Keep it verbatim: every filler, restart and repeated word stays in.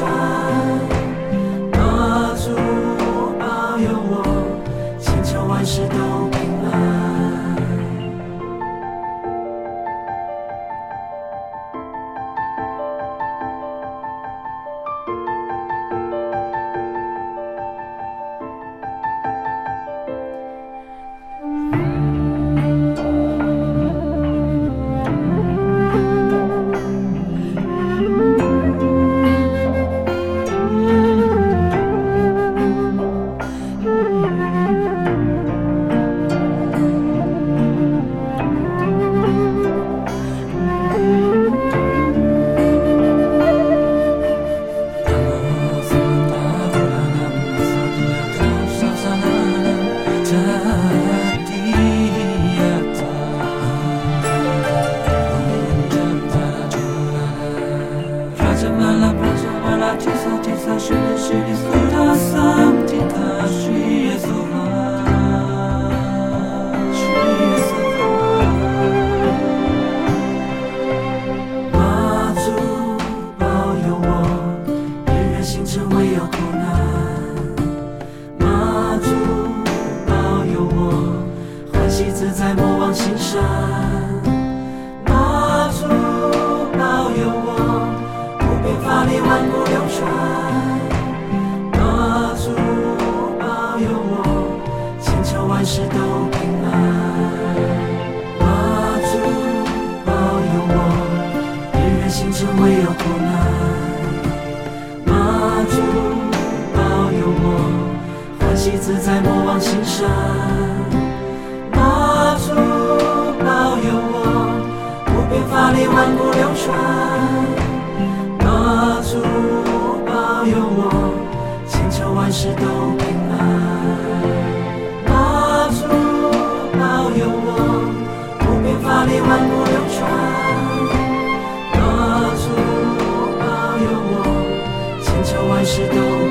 传。妈祖保佑我，千秋万世都平安。自在莫忘青山，妈祖保佑我，无边法力万古流传。妈祖保佑我，千秋万世都平安。妈祖保佑我，日月星辰唯有苦难。妈祖保佑我，欢喜自在莫忘青山。妈祖保佑我，无边法力万古流传。妈祖保佑我，千秋万世都平安。妈祖保佑我，无边法力万古流传。妈祖保佑我，千秋万世都